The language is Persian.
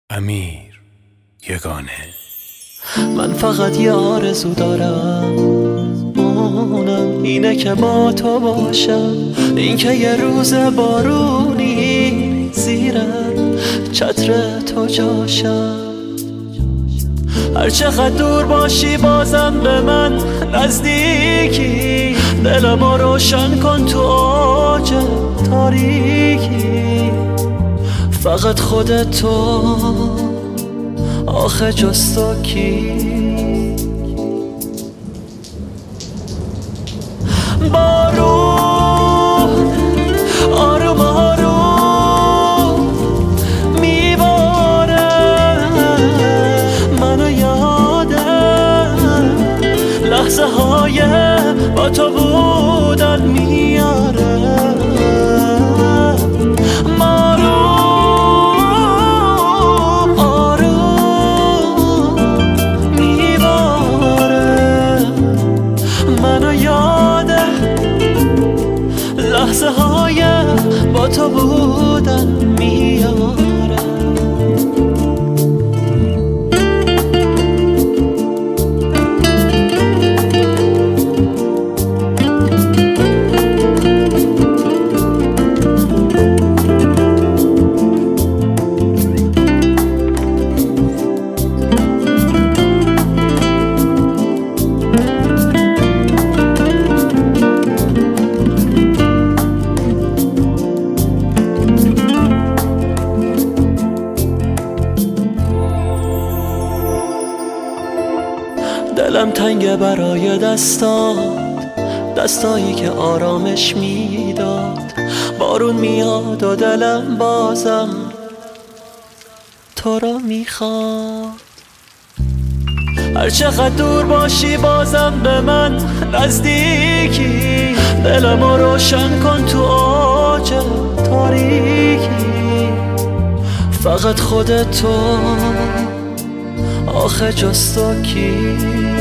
امیر یگانه. من فقط یه آرزو دارم، اونم اینه که با تو باشم، این که یه روز بارونی زیر چتر تو جاشم. هر چقدر دور باشی بازم به من نزدیکی، دلمو روشن کن تو اوج تاریکی. فقط خودت تو، آخه جز تو کی؟ بارون آروم آروم میباره، منو یادم لحظه های با تو بودن میاره. لحظه های با تو بودن میاره. دلم تنگه برای دستایی که آرامش میداد. بارون میاد و دلم بازم تو رو میخواد. هر چقدر دور باشی بازم به من نزدیکی، دلمو روشن کن تو اوج تاریکی. فقط خودت تو، آخه جز تو کی؟